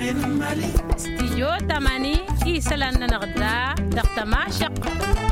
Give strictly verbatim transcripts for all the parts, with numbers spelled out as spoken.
استيجو تماني إيسلان نغدا دقتما شق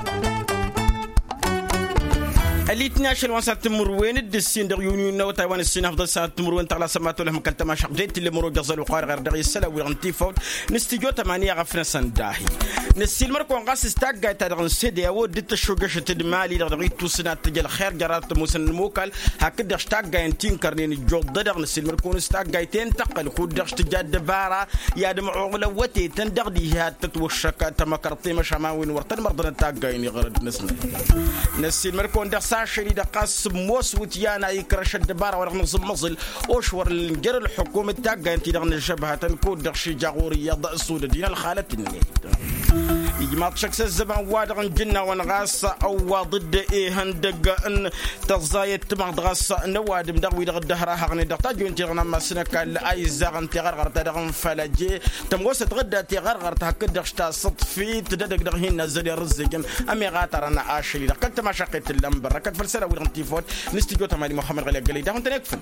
الاثناشر وانسات تمروين الدسين در يونيون نو تايوان السين افضل ساعه تمروين تغلا سمات لهم كلتما شق جيت اللي مرو جزل وقار غير دغ يسلا ويغنتي فوت نستيجو ثمانية غفنا سنداهي نسيل مركو غاس استاغ تاع سيدي او ديت شوغش تدمالي دغ تو سنات تجل خير جرات موسن موكل هكذا اشتاغ انتين كرنين جو دغ نسيل مركو استاغ تنتقل خود دغ تجاد بارا يا دمع غلوتي تندغ دي هات تتوشك تمكرتي مشماوين ورتن مرضنا تاغاين غرد نسنا نسيل مركو ساشري دقاس موس وتيانا يكرش الدبارة ورغم مصل أشور الجر الحكومة تاقا انتي دغن الشبهة تنكون دغشي جاغورية ضأسود دينا الخالة النيت يجمع شخص الزبان وادغن جنة ونغاس أو ضد إيه هندق أن تزايد تمغدغاس نوادم دغوي دغ الدهرة هغني دغ تاجو انتي غنا ما سنك الأي زاغن تغرغر تدغن فلاجي تموسة غدا تغرغر تهكد دغشتا صطفي تددق دغهين نزل الرزق أمي غاتر أنا آشلي دغ كنت ما شقيت اللمبر ركض فلسلة ويغنتي فوت نستيجو تمالي محمد غلي قلي ده وانت نكفل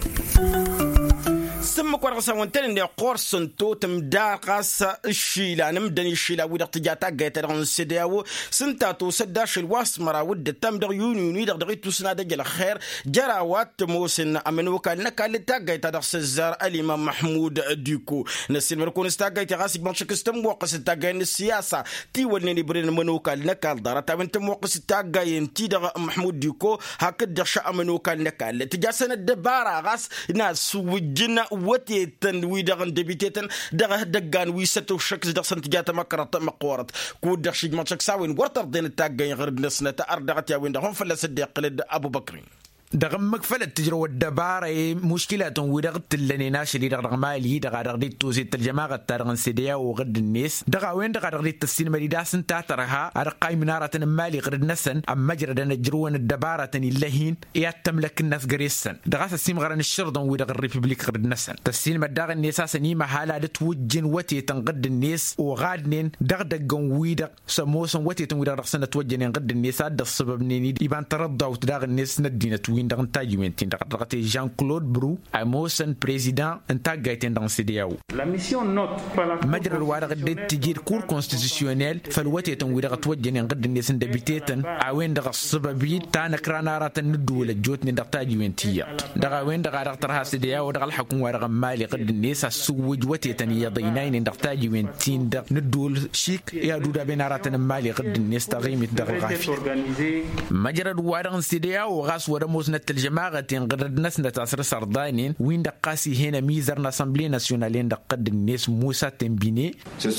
سمك ورغسا وانتن دي قرصن توتم داقاس الشيلا نمدني الشيلا ودق تجاتا قيتا دغن سيدياو سنتاتو سداش الواسمرا ود التم دغ يونيوني دغ دغيتو سنا دجل خير جراوات موسن امن وكال نكال تاقيتا دغ سزار الامام محمود ديكو نسيل مركون استاقيتا غاسك بانشكستم وقس تاقين السياسة تي ولني برين من وكال نكال دارتا وانتم وقس تاقين تي دغ محمود ديكو هكذا دغشا امن وكال نكال تجاسنا الدبارة غاس ناس وجنا وتي تنوي دغن دبيتن دغه دغان ويستو شكس دغ سنتجات مكرت مقورت كود دغ شي ماتشك ساوين ورتر دين تاغين غير نسنه تاردغت يا وين دغهم فلا صديق لد ابو بكر دغم مكفلة تجرو الدبارة مشكلة ودغت اللي ناشري دغ مالي دغ دغ توزيت الجماعة ترغن سيديا وغد الناس دغ وين دغ دغ السينما دي داسن تاترها ارقاي منارة مالي غد نسن ام مجرد نجرون الدبارة اللهين يا تملك الناس غريسن دغ السيم غرن الشرطن ودغ الريبوبليك غد نسن السينما دغ الناس اسني محاله توجن وتي تنقد الناس وغادنين دغ دغن ويدغ سموسن وتي تنودغ سنه توجن غد الناس هذا السبب ني يبان تردوا دغ الناس ندينه وين تاجمنتين دغتي جان كلود برو اموسن بريزيدان انتا غايتين دان سيدياو لا ميسيون نوت مجرى الوارغ دي تجير كور كونستيتيونيل فالوتي تنوي دغ توجن غد الناس دبيتيتن اوين دغ السببي تانا كرانارات ندول جوتني دغ تاجمنتيا دغ وين دغ دغترها سيدياو دغ الحكم وارغ مالي غد الناس سوج وتي تني ضينين دغ تاجمنتين دغ ندول شيك يا دودا بينارات مالي غد الناس تغيمت دغ غافي مجرى الوارغ سيدياو غاس ورموس الجماعة تنقرد نسنة عصر سردانين وين دقاسي هنا ميزر ناسمبلي ناسيونالين دقد الناس موسى تنبيني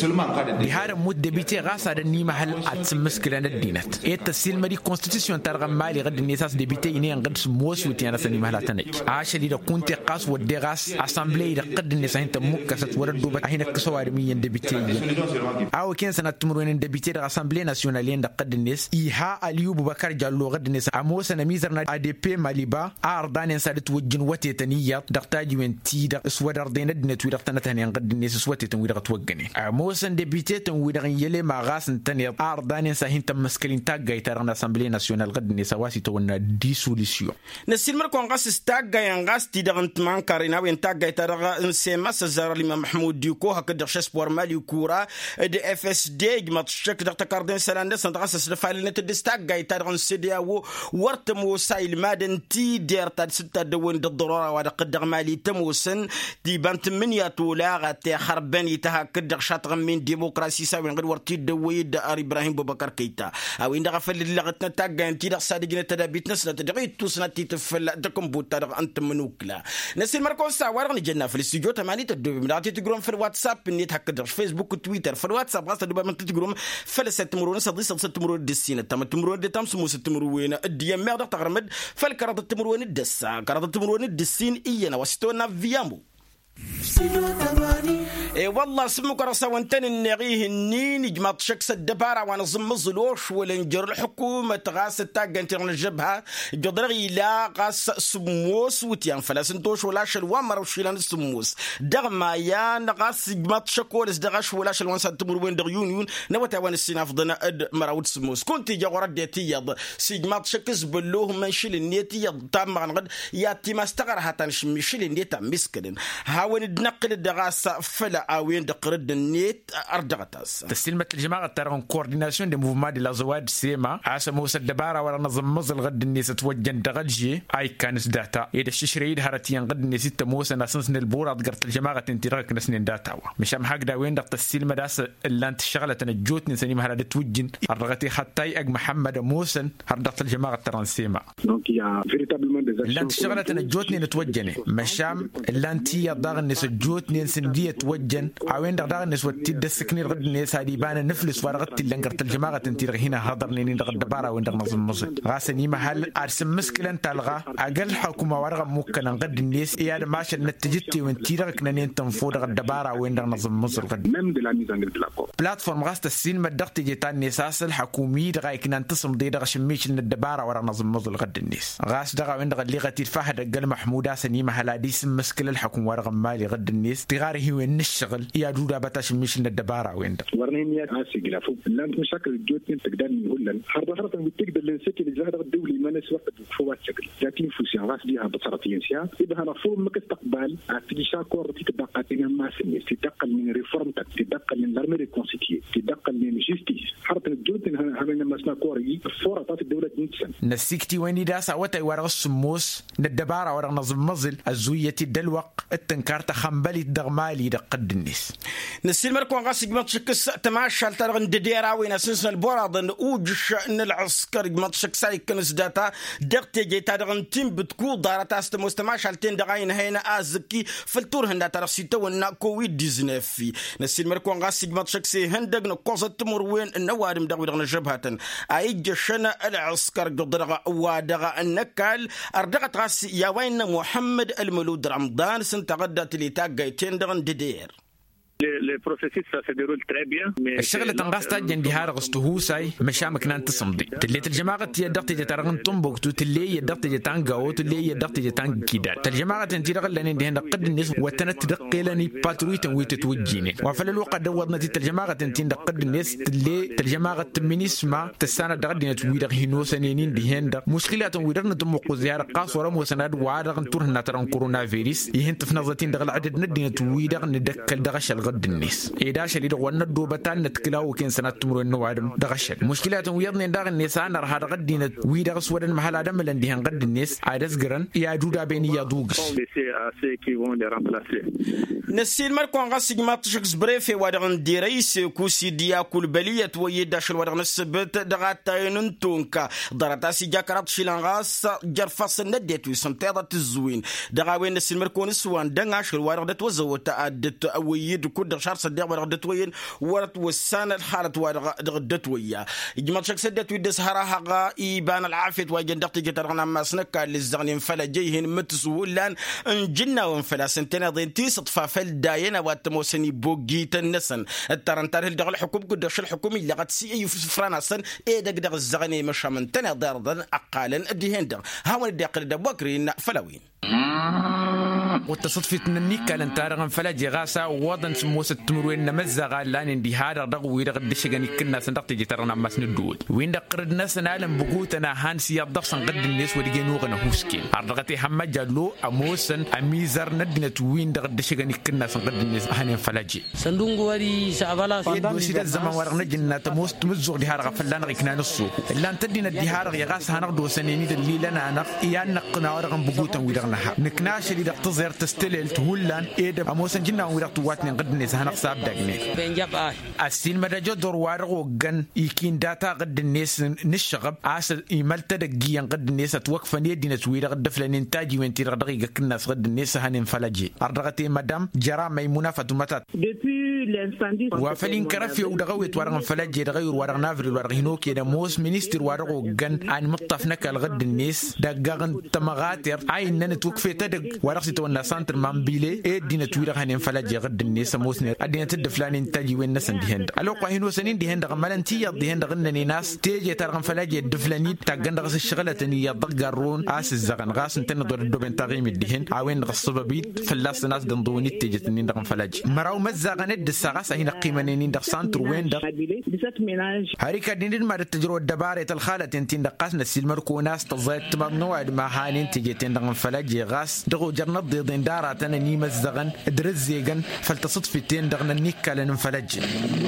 بهذا مود دبيتي غاس هذا ني محل اتسمس كلان الدينات ايه تسيل مدي كونستيتيوشن ترغم مالي غد الناس دبيتي اني انقد موس وتيانا سني محل تنك عاشلي دا كنت قاس ودي غاس اسامبلي دقد الناس انت مكست وردو بك هنا كسوار مين دبيتي او كان سنه تمرون دبيتي دا اسامبلي ناسيونالين دقد الناس ايها اليوب بكر جالو غد الناس اموس انا ميزر ا دي بي ماليبا أردان سادت وجن وتي تنيات دقتاج من تيدا اسود أردين الدنيا ويدا تنتهني قد الناس اسود تنويدا توجني موسن دبيتي تنويدا يلي ما غاس تنيا أردان ساهين تمسكلين تاجي ترى أسامبلي ناسيونال قد الناس واسي تونا دي سوليسيون نسيل مركون غاس تاجي غاس تيدا انت مان كارينا وين تاجي ترى انسيما سزار الإمام محمود ديكو هكذا شاس بورمالي كورا دي اف اس دي ما تشك دقت كاردين سلاندس غاس الفايل تدستاجي ترى انسيديا ورتمو سايل مادن تي دير تاد ستة دوين الضرورة ودا قدر مالي تموسن دي بانت من يطولا غتي خرباني تها كدر شاطغ من ديمقراسي ساوين غير ورتي دويد ار ابراهيم بوبكر كيتا او ان غفل اللي غتنا تاغ انت دا صادقنا تدابيت نسنا تدغي توسنا تيتفل دكم بوتا انت منوكلا نسي مركو سا ورغني جنا في الاستوديو ثمانية تدوب من عطيت جروم في الواتساب نيت هكدر فيسبوك وتويتر في الواتساب غاس دوب من تجروم فلست مرون صدي صد تمرون دسين تم تمرون دي تمس موس تمرون دي مير تغرمد فالكرد تمرون الدسا كرد تمرون الدسين اينا وستونا فيامو اي والله سمك راسا وانتن النغيه النين جماط شكس الدبارة وانا زمزلوش ولنجر الحكومة غاس تاق انت الجبهة جدرغي لا غاس سموس وتيان فلا سنتوش ولا شلوامر وشيلان السموس دغما يان غاس جماط شكولس دغاش ولا شلوان سنتمر وين دغ يونيون نوتا وان السناف ضنا اد مراود سموس كنت جا رديتي يض سي جماط شكس بلوه من شيل النيتي يض تام غد ياتي ما استغر حتى نشمي شيل النيتا مسكدن أوين دنقل الدغاس فلا أوين دقرد النيت أردغتاس تسلمة الجماعة ترى كورديناسيون دي موفمون دي لازواد سيما عسى موسى الدبارة ولا نظم مزل غد الناس توجن دغلجي أي كانت داتا إذا الششريد هرتيان غد الناس تموسى ناسنس البورة قرت الجماعة تنتراك نسنين داتا مشام حق دا وين دقت السلمة داس اللي انت شغلة تنجوت نسني مهلا توجن الرغتي حتى أج محمد موسى هردقت الجماعة ترى سيما اللي انت شغلة تنجوتني نتوجني مشام اللي انت يضاغ الناس جوتني نسندية توجن عوين دغ الناس وتد السكني غد الناس هذه بان نفلس ورغت اللي انقرت الجماعة تنتر هنا هضرني ندغ الدبارة وين دغ نظم مزل غاسني محل أرسم مسكلة تلغى أقل حكومة ورغ ممكن غد الناس إياد ماشى نتجتي وانتيرك نين تنفود غد الدبارة وين دغ نظم مزل غد بلاتفورم غاست السين مدقت جيتان نساس الحكومي دغ يكن انتصم دي دغ شميش الدبارة ورغ نظم مزل غد الناس غاس دغ وين دغ اللي غتير فهد أقل محمودة سني محل هذه مسكلة الحكومة ورغ مالي غد الناس تغاري هو النشغل يادو دا بتاش مش الدبارة وين دغ ورنيني عاسي جلافو لأن مشاكل جوتني تقدر نقول حرب حرب بتقدر لنسكت الجهة الدولي ما نسوق فوات شكل لكن فوسيا راس ديها بصرتين سيا إذا هنا فوق مكتقبل أتجي شاكور تتبقى تنا ما سني تدقل من ريفورم تدقل من لارمي كونسيتي تدقل من جيستيس حرب الجوتن هنا هنا مسنا كوري فورة تات الدولة نتسن نسيكتي وين داسا وتي ورا السموس ندبارة ورا نظم مزل الزوية الدلوق التنكارت خنبلي الدغمالي دقد الناس نسيل مركون غاسق متشكس تماشى ترغن دديرا وين اساسا البوراد اوجش ان العسكر متشك ساي كنس داتا دقت جيتا دغن تيم بتكو دارات است مستماشى تين دغاين هنا ازكي فلتور هندا ترسيتو ونا كوفيد تسعة عشر في نسيل مركون غاسق متشك سي هندق نقوز تمر وين النوادم دغ دغن جبهه اي جشنا العسكر قدرغ وادغ النكال اردغت غاس يا وين محمد المولود رمضان سنتغدت لي تاغيتين دغن ددير الشغلة تنقصت جندي هذا قصته ساي مشامك نان تصمدي تلي الجماعة تيدقت جتارغن تنبوكتو تلي يدقت جتانغاو تلي يدقت جتانغ كيدا الجماعة تنتيرغ لأن دهن قد الناس وتنت دقيلني باتروي تنوي تتوجيني وفل الوقت دورنا تي الجماعة تنتين قد الناس تلي الجماعة تمينيسما تسانا دغدنا تويدغ هينو سنين دهن دغ مشكلة ويدغنا تمقو زيارة قاص ورا موسناد وعادغن تورنا ترن كورونا فيروس يهن تفنظتين دغ العدد ندنا تويدغ ندكل دغشل غد الناس إذا شديد وانا دوبتان نتكلاو كين سنة تمر إنه وعدم دغشل مشكلة ويضني داغ الناس أنا رح غدينا ويدغ سودن محل آدم لنديهن غد الناس عادس جرن يا جودا بيني يا دوغس نسيل مركون غاسق ما تشكس بريفي ودغن ديريس كوسي ديا كل بلية ويداش الودغن السبت دغاتاين تونكا درتاسي جاكرات شيلان غاس جرفاس نديت وسنتيضة الزوين دغاوين نسيل مركون سوان دغاش الودغن توزوت عدت ويد كل شهر صدق ورغدت وين ورت والسنة الحالة ورغدت ويا يجمع شخص سدت ويدس هراها إيبان العافية وجن دقتي جترغنا ما سنكا للزغن فلا جيهن متسولان انجنا وانفلا سنتين ضين تيس طفافل داينا واتموسني بوجيت النسن الترنتار الدغل الحكوم قدرش الحكومي اللي غد سي يفرنا سن ايه دق دغ الزغني مش من تنا ضرضا اقالا اديهن دغ هاون الدقل دبوكرين فلاوين وتصدفت النيكا لنتارغن فلا جغاسا ووضن سموس التمروين نمزغا لان اندي هذا رغوي رغد دشغني كنا سندقتي جترنا ماسن الدود وين دقرد ناس نعلم بقوتنا هانس يضخ سنقد الناس ودينو غنا هوسكين ارغتي حمد جالو اموسن اميزر ندنت وين دغد دشغني كنا سنقد الناس هانين فلاجي صندوق وري شعبلا يدو سيد الزمان ورغنا جنة تموس تمزغ دي هارغ فلان غكنا نسو الا انت دينا دي هارغ يغاس هنغدو سنيني دلي لنا نق يان نقنا ورغن بقوتن ويدغنا نكنا شدي دقتزر تستلل تهولان ايد اموسن جنا ويرق واتن قد الناس هنقصاب دغني بنجاب اه السين مدجو دور وارغو غن يكين داتا قد الناس نشغب عاس ايمال تدغيان قد الناس توقفن يدينا تويرق دفلن انتاجي وانتي رغدغي كنا قد الناس هنن فلاجي ارغتي مدام جرا ميمونه فاطمه وفلين كرفي ودغويت ورغن فلاجي دغير ورغ نافر ورغ هنوكي دا موس مينستر وارغو غن ان مطفنك الغد الناس دغغن تمغاتر عين نن توقفي تدغ ورغتي تونا سانتر مامبيلي اي دينا تويرق هنن فلاجي غد الناس موسن ادينا تدفلان انتاجي وين نسن ديهند الو قاينو سنين ديهند غملنتي ديهند غنني ناس تيجي ترغن فلاجي دفلاني تاغند غس الشغلتني يضغرون اس الزغن غاس انت ندور دوبن تاغيم ديهند عوين غصببيت فلاس ناس دندوني تيجي تنين غن فلاجي مراو مزغن الساقس هنا قيمة نين دق سانتر وين دق هاريكا دين ما التجربة الدبارة الخالة تنتين دقاس نسيل مركو ناس تزايد تبغنوا ما حالين تيجي تندغن فلاجي غاس دغو جرنا ضيضين دارة تنا نيم الزغن درزيجن فلتصد في تين دغنا نيكا لن فلاجي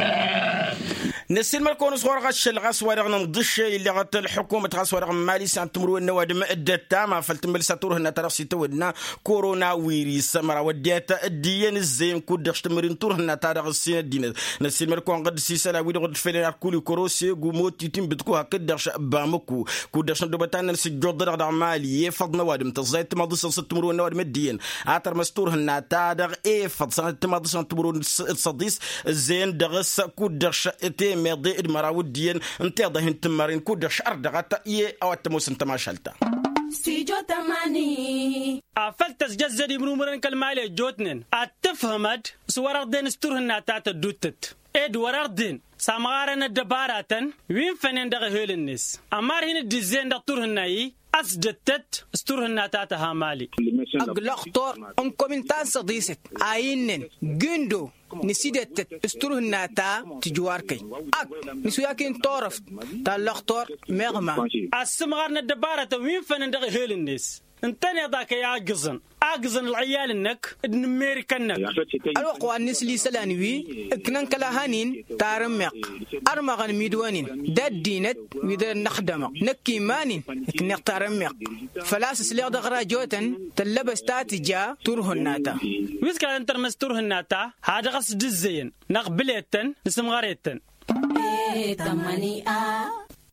نسيل مركو نصور غش الغاس ورغنا نضش اللي غت الحكومة غاس ورغنا مالي سانتمرو النواد ما ادتا ما فلتمل ساتور هنا ترى تودنا كورونا ويريس مرا وديتا الدين الزين كودش تمرين تور هنا تاريخ السنة الدين نسيل مركو قد سيسلا ويد غد فينا كولي كروسي غوموت يتم بتكو هكدش بامكو كودش ندبتان نسجود درغ عمالي يفض نواد تزايد ما ضس ستمرو النواد مدين عطر مستور هنا تاريخ اي فض سنه ما ضس ستمرو الصديس الزين دغس كودش تي ميضي مرا ودين انت ضهن تمرين كودش اردغت اي او تموس انت ما شلتا استيجو تماني أفلتس جزدي برومرن كالمالي جوتنن أتفهمد سوارردين استورهن تاعت الدوتت إد وراردين سامغارن الدباراتن وين فنن دغ هيلنس أمار هنا الديزين دكتورهن أي أسجدت استورهن تاعت هامالي أغلقتور أم كومنتان صديست عينن جندو نسيدت استورهن تا تجواركي أك نسوياكين طرف تاللقتور مغمى السمغارن الدبارة وين فنن دغ هيلنس انتني ذاك يا عجزن عجزن العيال انك نميري كنك الوقوع النسلي سلانوي اكنن كلاهانين تارمق ارمغن ميدوانين داد دينت ويدر نخدمه نكي مانين اكنك تارمق فلاس سليغ دغرا جوتن تلبس تاتجا تورهن ناتا ويسكا انتر مستورهن ناتا هذا غصد الزين نقبليتن نسمغاريتن ايه تماني اه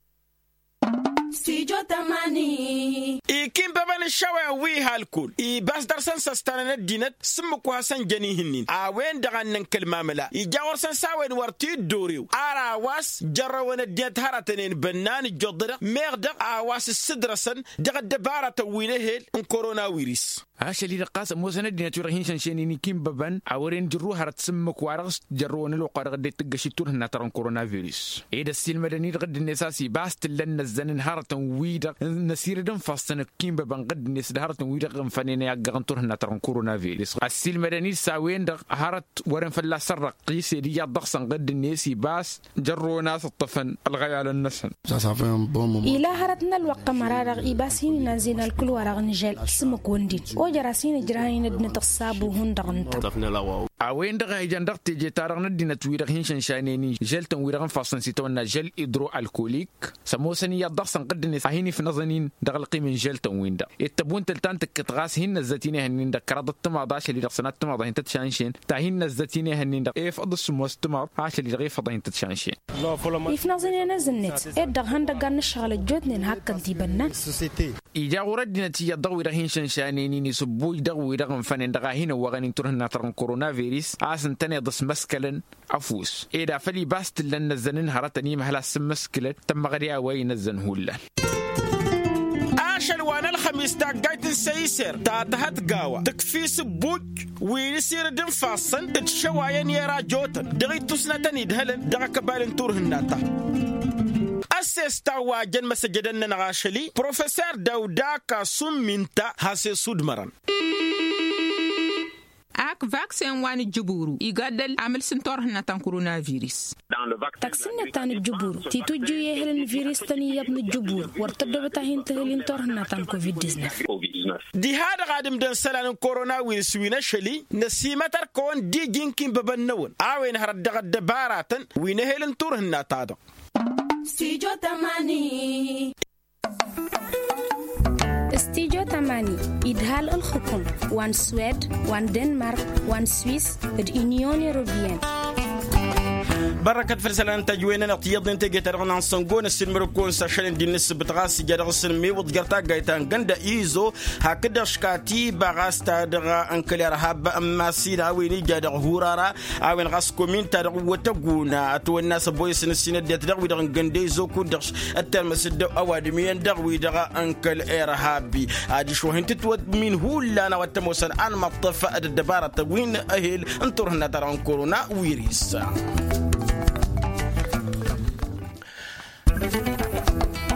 استيجو تماني إي كيم بابان الشاوى وي هالكل إي باس درسان سستانا الدينت سمكو حسن جنيهنين آوين دغان ننكل ماملا إي جاور سنساوين ورتي دوريو آراواس جروان الدينت هارتنين بنان جدر ميغدق آواس السدرسن دغ الدبارة وينهيل ان كورونا ويريس هاشا اللي رقاس موسى ندينا تورهين شنشيني كيم بابان عورين جروها رتسمك وارغس جروان الوقار غدي تقشي تورهن ترون كورونا فيروس إيدا السيل مدني غد النساسي باست لن الزنن هارتن ويدا نسير دم فاستن كيم بابان غد الناس هارتن ويدا غنفنين يا تورهن ترون كورونا فيروس السيل مدني ساوين دغ هارت ورن فلا سرق قيسي دي ضخصن غد الناس باس جرو ناس الطفن الغيال النسن إلى هرتنا الوقت مرارغ إباسين نازين الكل ورغ نجال سمك وندين وجراسين جراين ابن تصابو هندغن أوين دغ هيجان دغ تيجي تارغ ندينا تويرغ هنشن شانيني جل تنويرغ فاصن سيتونا جل إدرو الكوليك سموسني يضخصن قد الناس هيني في نظنين دغ القي من جل تنوين دا يتبون تلتان تكتغاس هن الزتيني هنين دا كراد التماض عاش اللي دغسنات التماض هين تتشانشين تاهين الزتيني هنين دا إيه فضل السموس التماض عاش اللي دغي فضل هين تتشانشين في نظنين نزلت إدغ هندغ نشغل الجودنين هكا تيبنا إيجا وردنا تيجي ضوي هنشن شانيني سبوي دغوي دغم فنين دغا هنا وغنين ترهن ترن كورونا فيروس عاسن تاني ضس مسكلن أفوس إذا فلي باست لن نزنن هرتني مهلا سم مسكلن تم غريا وين نزن هولا عشان وانا الخميس تاع قايت السيسر تاع تهت قاوة تكفي سبوج وينسير دم فاصن تتشواين يرا جوتن دغي تسنة ندهلن دغا كبالن تورهن ناتا أسس تاواجن مسجدن نغاشلي بروفيسور داوداكا سمينتا هاسي سودمران ak vaccin wani juburu igadal amal sintor na tan coronavirus taksin tan juburu ti tuju ye helen virus tan yabn jubur warta do ta hin helen tor na tan covid nineteen di hada gadim dan salan coronavirus wina shali nasimatar kon di ginkin baban nawon awen harad daga dabaratan wina helen tor na tada استيجو تماني استيجو تماني إدهال الحكم وان سويد وان دنمارك وان سويس اليونيون أوروبيين بركة فرسلان تجوينا نقيض نتيجة ترغنا نصنقون السلمركون ساشلين دي نسبة غاسي جارغ السلمي وضغرتا قايتان غندا إيزو هكذا شكاتي بغاس تادغا انكلي رهاب أما سينا ويني جادغ هورارا اوين غاس كومين تادغ وتقونا اتو الناس بويس نسينا دي تدغ ويدغ غنديزو كودغش التلمس الدو اوادميان دغ ويدغ انكل إرهابي ادي شو هنت تود من هولا نواتموسن ان مطفأ الدبارة وين اهل انطرهنا ترغن كورونا ويريس